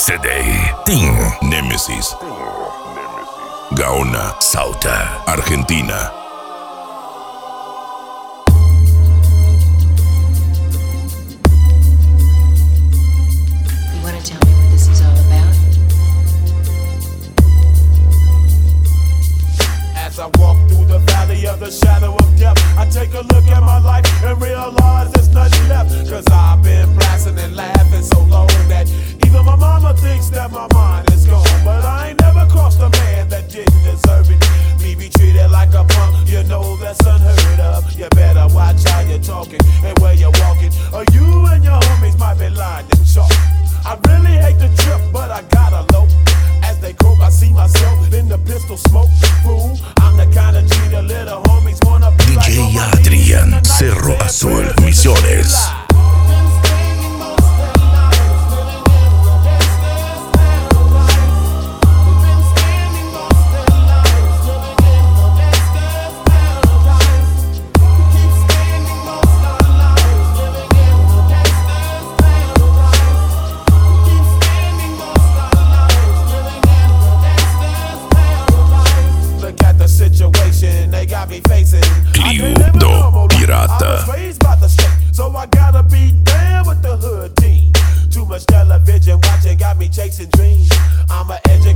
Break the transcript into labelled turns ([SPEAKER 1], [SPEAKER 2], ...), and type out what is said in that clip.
[SPEAKER 1] Yesterday, Ting, Nemesis, Gaona, Sauta, Argentina.
[SPEAKER 2] You want to tell me what this is all about?
[SPEAKER 3] As I walk through the valley of the shadow of death, I take a look at my life and realize there's nothing left. Cause I've been blasting and laughing so long that even my mama thinks that my mind is gone. But I ain't never crossed a man that didn't deserve it. Me be treated like a punk, you know that's unheard of. You better watch how you're talking and where you're walking, or you and your homies might be lying to chalk. I really hate the trip, but I gotta low. As they croak, I see myself in the pistol smoke. Fool, I'm the kind of G the little homies wanna be like.
[SPEAKER 1] DJ Adrian, Cerro Azul, Misiones. Cliudo Pirata.
[SPEAKER 3] So I gotta be down with the hood team. Too much television watching got me chasing dreams. I'm an educated